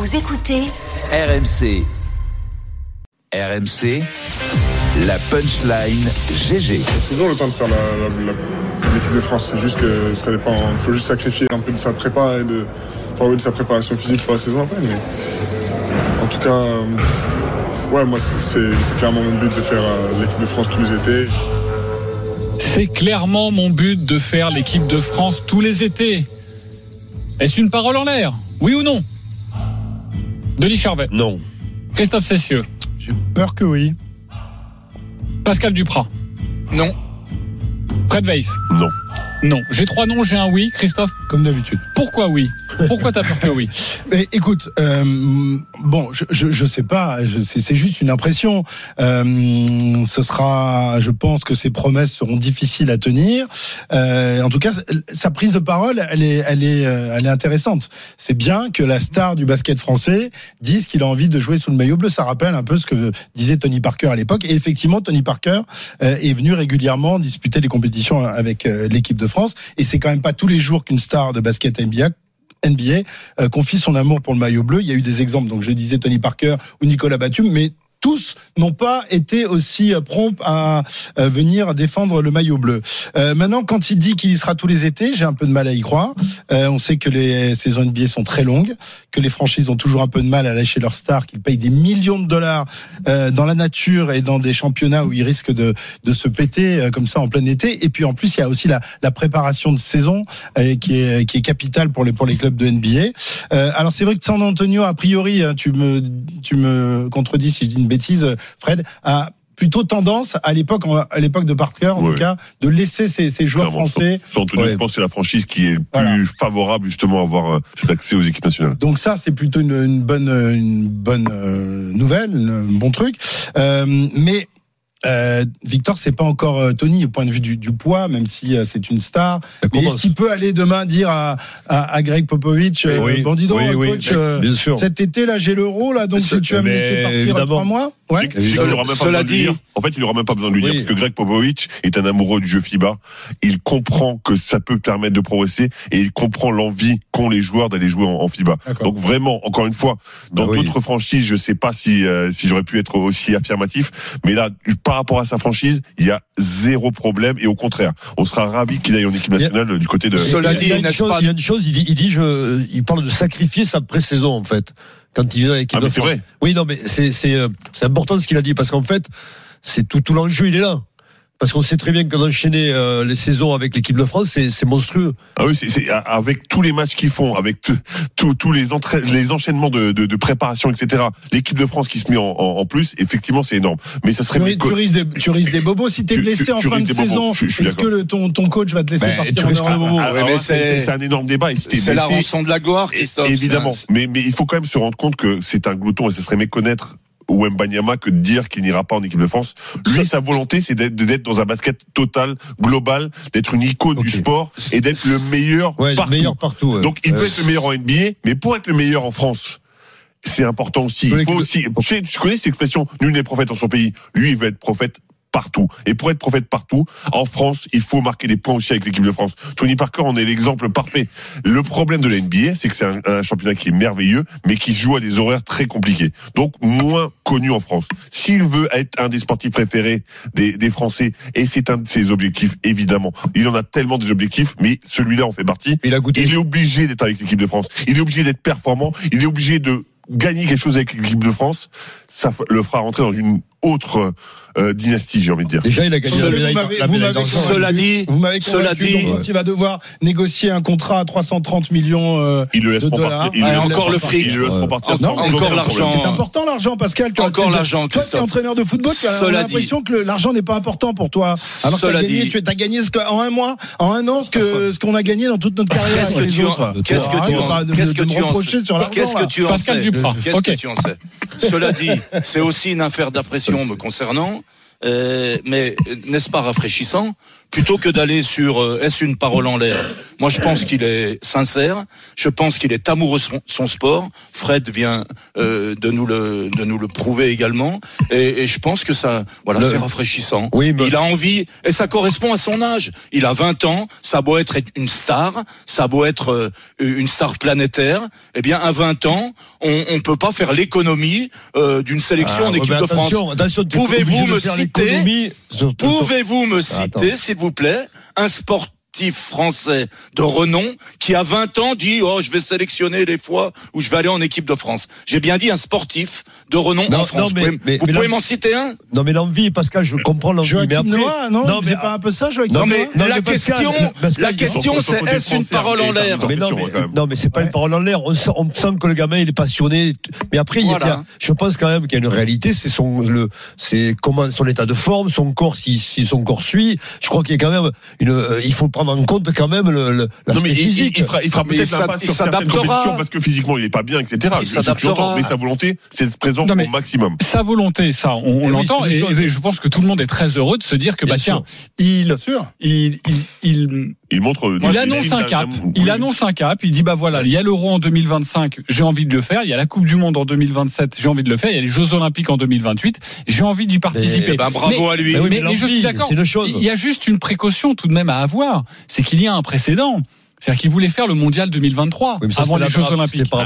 Vous écoutez RMC. RMC, la punchline GG. Il y a toujours le temps de faire l'équipe de France. C'est juste que ça dépend. Il faut juste sacrifier un peu de sa prépa et de sa préparation physique pour la saison après. Mais en tout cas, moi c'est clairement mon but de faire l'équipe de France tous les étés. C'est clairement mon but de faire l'équipe de France tous les étés. Est-ce une parole en l'air ? Oui ou non ? Denis Charvet ? Non. Christophe Cessieux ? J'ai peur que oui. Pascal Duprat ? Non. Fred Weiss ? Non. Non. J'ai 3 noms, j'ai un oui. Christophe ? Comme d'habitude. Pourquoi oui ? Pourquoi t'as peur que oui ? Mais écoute, je sais pas, c'est juste une impression. Ce sera, je pense que ces promesses seront difficiles à tenir. En tout cas, sa prise de parole, elle est intéressante. C'est bien que la star du basket français dise qu'il a envie de jouer sous le maillot bleu. Ça rappelle un peu ce que disait Tony Parker à l'époque. Et effectivement, Tony Parker est venu régulièrement disputer les compétitions avec l'équipe de France. Et c'est quand même pas tous les jours qu'une star de basket NBA confie son amour pour le maillot bleu. Il y a eu des exemples, donc je disais Tony Parker ou Nicolas Batum, mais tous n'ont pas été aussi prompts à venir défendre le maillot bleu. Maintenant, quand il dit qu'il y sera tous les étés, j'ai un peu de mal à y croire. On sait que les saisons NBA sont très longues, que les franchises ont toujours un peu de mal à lâcher leurs stars, qu'ils payent des millions de dollars dans la nature et dans des championnats où ils risquent de se péter comme ça en plein été. Et puis en plus, il y a aussi la préparation de saison qui est capitale pour les clubs de NBA. Alors c'est vrai que San Antonio, a priori, tu me contredis si je dis une bêtise, Fred, a plutôt tendance à l'époque de Parker en tout cas de laisser ces joueurs français. San Antonio, je pense que c'est la franchise qui est plus favorable justement à avoir cet accès aux équipes nationales. Donc ça c'est plutôt une bonne nouvelle, un bon truc. Mais Victor, c'est pas encore Tony au point de vue du poids, même si c'est une star. Mais est-ce qu'il peut aller demain dire à Greg Popovich, bon dis donc, coach, cet été là j'ai l'Euro là, donc tu vas me laisser partir 3 mois. Ouais. Cela dit, en fait, il n'aura même pas besoin de lui dire, parce que Greg Popovich est un amoureux du jeu FIBA. Il comprend que ça peut permettre de progresser et il comprend l'envie qu'ont les joueurs d'aller jouer en FIBA. D'accord. Donc vraiment, encore une fois, dans d'autres franchises, je sais pas si j'aurais pu être aussi affirmatif, mais là, par rapport à sa franchise, il y a zéro problème et au contraire, on sera ravis qu'il aille en équipe nationale du côté de. Cela dit, il y a une chose, il parle de sacrifier sa pré-saison en fait. Quand il vient avec l'équipe de France. Vrai. Oui, non, mais c'est important ce qu'il a dit parce qu'en fait, c'est tout l'enjeu, il est là. Parce qu'on sait très bien que d'enchaîner les saisons avec l'équipe de France, c'est monstrueux. Ah oui, c'est avec tous les matchs qu'ils font, avec tous les enchaînements de préparation, etc. L'équipe de France qui se met en plus, effectivement, c'est énorme. Mais ça serait. Tu risques des bobos si t'es blessé en fin de saison. Est-ce que ton coach va te laisser partir en Europe ? C'est un énorme débat. C'est la rançon de la gloire, Christophe. Évidemment. Mais il faut quand même se rendre compte que c'est un glouton et ça serait méconnaître Wembanyama que de dire qu'il n'ira pas en équipe de France. Lui, sa volonté, c'est d'être dans un basket total, global, d'être une icône du sport et d'être le meilleur partout. Le meilleur partout. Donc, il peut être le meilleur en NBA, mais pour être le meilleur en France, c'est important aussi. Il faut aussi. Tu connais cette expression, nul n'est prophète en son pays. Lui, il veut être prophète partout. Et pour être prophète partout, en France, il faut marquer des points aussi avec l'équipe de France. Tony Parker en est l'exemple parfait. Le problème de la NBA, c'est que c'est un championnat qui est merveilleux, mais qui se joue à des horaires très compliqués. Donc, moins connu en France. S'il veut être un des sportifs préférés des Français, et c'est un de ses objectifs, évidemment. Il en a tellement des objectifs, mais celui-là en fait partie. Il est obligé d'être avec l'équipe de France. Il est obligé d'être performant. Il est obligé de gagner quelque chose avec l'équipe de France. Ça le fera rentrer dans une autre dynastie, j'ai envie de dire. Déjà, il a gagné la médaille. Cela dit, il va devoir négocier un contrat à 330 millions il le laisseront de dollars. Partir. Encore le fric. Ils le laisseront partir. Encore l'argent. C'est important l'argent, Pascal. Encore l'argent, Christophe. Toi, tu es entraîneur de football, tu as l'impression que l'argent n'est pas important pour toi. Alors que tu as gagné en un mois, en un an, ce qu'on a gagné dans toute notre carrière avec les autres. Qu'est-ce que tu en sais? Pascal Duprat. Qu'est-ce que tu en sais? Cela dit, c'est aussi une affaire d'impression me concernant. Mais n'est-ce pas rafraîchissant plutôt que d'aller sur est-ce une parole en l'air. Moi, je pense qu'il est sincère. Je pense qu'il est amoureux de son sport. Fred vient de nous le prouver également. Et je pense que ça, voilà, c'est rafraîchissant. Oui, mais... Il a envie, et ça correspond à son âge. Il a 20 ans. Ça a beau être une star, ça a beau être une star planétaire. Eh bien, à 20 ans, on peut pas faire l'économie d'une sélection en équipe de France. Attention, Pouvez-vous me citer, s'il vous plaît, un sportif français de renom qui à 20 ans dit je vais sélectionner les fois où je vais aller en équipe de France. J'ai bien dit un sportif de renom en France. Vous pouvez m'en citer un? Non mais l'envie, Pascal, je comprends l'envie. Joachim mais après, Noah, non, c'est pas un peu ça, Joachim? Non mais la question c'est est-ce une parole en l'air? Non mais c'est pas une parole en l'air. On sent que le gamin il est passionné. Mais après je pense quand même qu'il y a une réalité. C'est comment son état de forme, son corps, si son corps suit. Je crois qu'il y a quand même il faut prendre en compte quand même l'aspect physique. Il fera peut-être l'impasse sur certaines compétitions parce que physiquement il est pas bien, etc. Mais sa volonté, c'est d'être présent au maximum. Sa volonté, ça, on l'entend, et je pense que tout le monde est très heureux de se dire que il montre. Il annonce un cap. Il annonce un cap. Il dit voilà, il y a l'Euro en 2025, j'ai envie de le faire. Il y a la Coupe du Monde en 2027, j'ai envie de le faire. Il y a les Jeux Olympiques en 2028, j'ai envie d'y participer. Bravo à lui. Mais je suis d'accord. Il y a juste une précaution tout de même à avoir, c'est qu'il y a un précédent. C'est-à-dire qu'il voulait faire le mondial 2023 avant les Jeux Olympiques. Non,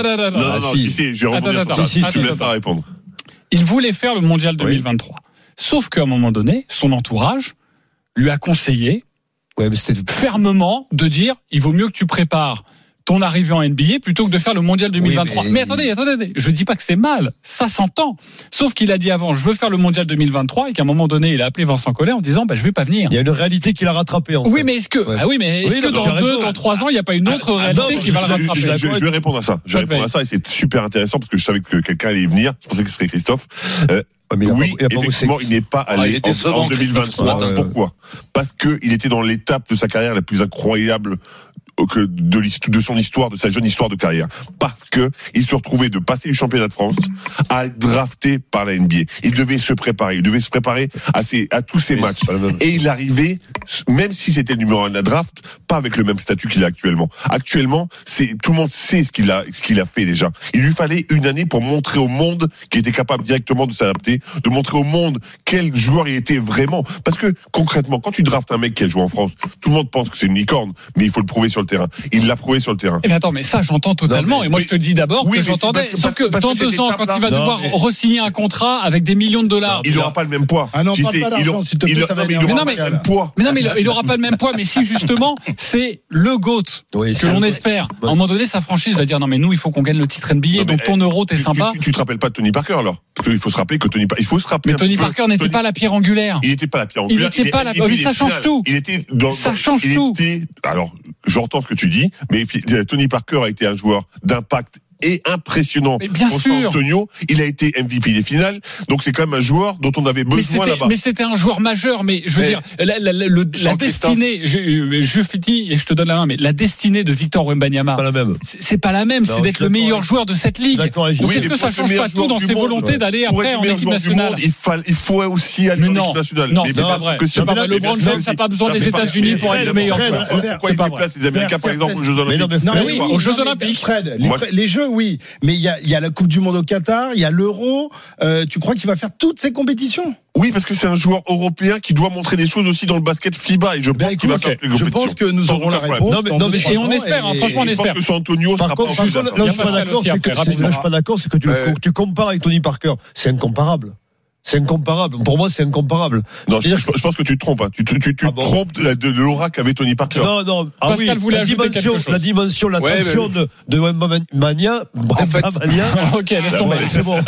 je vais rebondir sur ça. Je te laisse à répondre. Il voulait faire le mondial 2023. Sauf qu'à un moment donné, son entourage lui a conseillé fermement de dire il vaut mieux que tu prépares ton arrivée en NBA plutôt que de faire le mondial 2023. Mais attendez, je dis pas que c'est mal, ça s'entend. Sauf qu'il a dit avant, je veux faire le mondial 2023, et qu'à un moment donné, il a appelé Vincent Collet en disant, je vais pas venir. Il y a une réalité qu'il a rattrapée. Oui, mais est-ce que dans 2-3 ans, il n'y a pas une autre réalité qui va le rattraper? Je vais répondre à ça. Et c'est super intéressant parce que je savais que quelqu'un allait y venir. Je pensais que ce serait Christophe. Effectivement, il n'est pas allé en 2023. Pourquoi? Parce que il était dans l'étape de sa carrière la plus incroyable de son histoire, de sa jeune histoire de carrière. Parce que il se retrouvait de passer du championnat de France à être drafté par la NBA. Il devait se préparer à tous ses matchs. Et il arrivait, même si c'était le numéro 1 de la draft, pas avec le même statut qu'il a actuellement. Actuellement, tout le monde sait ce qu'il a fait déjà. Il lui fallait une année pour montrer au monde qu'il était capable directement de s'adapter, de montrer au monde quel joueur il était vraiment. Parce que, concrètement, quand tu draftes un mec qui a joué en France, tout le monde pense que c'est une licorne, mais il faut le prouver sur le terrain. Il l'a prouvé sur le terrain. Mais attends, mais ça, j'entends totalement. Et moi, je te dis d'abord que j'entendais. Sauf que dans 2 ans, quand il va devoir re-signer un contrat avec des millions de dollars. Il n'aura pas le même poids. Ah non, parle pas d'argent, s'il te plaît, ça va être le même poids. Mais non, mais il n'aura pas le même poids. Mais si, justement, c'est le GOAT que l'on espère. À un moment donné, sa franchise va dire non, mais nous, il faut qu'on gagne le titre NBA. Donc ton euro, t'es sympa. Tu te rappelles pas de Tony Parker, alors? Parce qu'il faut se rappeler que Tony Parker n'était pas la pierre angulaire. Il n'était pas la pierre angulaire. Il n'était pas la. Mais ça change tout. Ça change tout. Alors, j'entends ce que tu dis, mais Tony Parker a été un joueur d'impact et impressionnant au San Antonio. Il a été MVP des finales, donc c'est quand même un joueur dont on avait besoin là-bas. Mais c'était un joueur majeur. Mais je veux dire, la destinée, je finis et je te donne la main, mais la destinée de Victor Wembanyama, c'est pas la même. C'est d'être le meilleur joueur de cette ligue. Donc est-ce que ça change pas tout dans ses volontés d'aller après en équipe nationale? Il faut aussi aller en équipe nationale. Non, c'est pas vrai. LeBron James n'a pas besoin des États-Unis pour être le meilleur. Pourquoi il déplace les Américains, par exemple, aux Jeux Olympiques? Oui, aux Jeux Olympiques. Fred, les Jeux, oui, mais il y a la Coupe du Monde au Qatar, il y a l'Euro. Tu crois qu'il va faire toutes ces compétitions? Oui, parce que c'est un joueur européen qui doit montrer des choses aussi dans le basket FIBA, et je pense qu'il va faire plus de compétitions. Je pense que nous aurons la réponse. Et on espère, franchement, on espère. Je pense que San Antonio sera pas en jeu. Là où je suis pas d'accord, c'est que tu compares avec Tony Parker. C'est incomparable. C'est incomparable. Pour moi, c'est incomparable. Non, je pense que tu te trompes. Tu te trompes de l'aura qu'avait Tony Parker. Non. Pascal voulait ajouter quelque chose. La dimension, l'attention de Wembanyama. Ok, laisse tomber. C'est bon.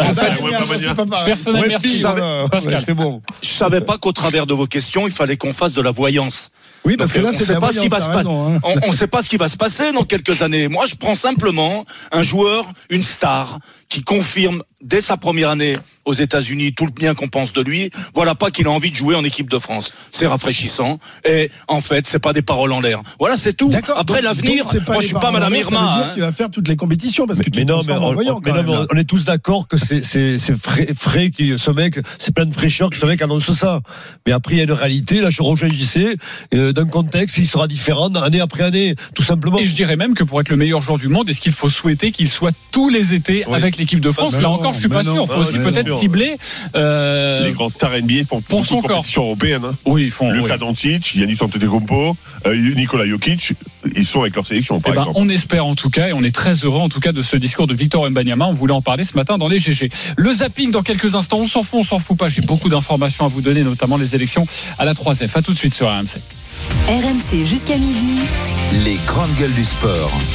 Personne merci. Pascal, c'est bon. Je savais pas qu'au travers de vos questions, il fallait qu'on fasse de la voyance. Oui, parce que là, c'est pas ce qui va se passer. On sait pas ce qui va se passer dans quelques années. Moi, je prends simplement un joueur, une star, qui confirme dès sa première année aux États-Unis, tout le bien qu'on pense de lui, voilà pas qu'il a envie de jouer en équipe de France. C'est rafraîchissant. Et en fait, c'est pas des paroles en l'air. Voilà, c'est tout. D'accord, après l'avenir, moi je suis pas Madame Irma. Tu vas faire toutes les compétitions parce que on est tous d'accord que c'est frais qui ce mec, c'est plein de fraîcheur que ce mec annonce ça. Mais après il y a une réalité. Là, je rejoins JC. D'un contexte, il sera différent année après année, tout simplement. Et je dirais même que pour être le meilleur joueur du monde, est-ce qu'il faut souhaiter qu'il soit tous les étés avec l'équipe de France? Là encore, je suis pas sûr. Il faut aussi peut-être cibler. Les grands stars NBA font pour son compétition européenne. Hein. Oui, ils font. Luka Doncic, Giannis Antetokounmpo, Nikola Jokic, ils sont avec leur sélection. Par exemple. On espère en tout cas, et on est très heureux en tout cas de ce discours de Victor Wembanyama. On voulait en parler ce matin dans les GG. Le zapping dans quelques instants. On s'en fout pas. J'ai beaucoup d'informations à vous donner, notamment les élections à la 3F. À tout de suite sur RMC. RMC jusqu'à midi. Les grandes gueules du sport.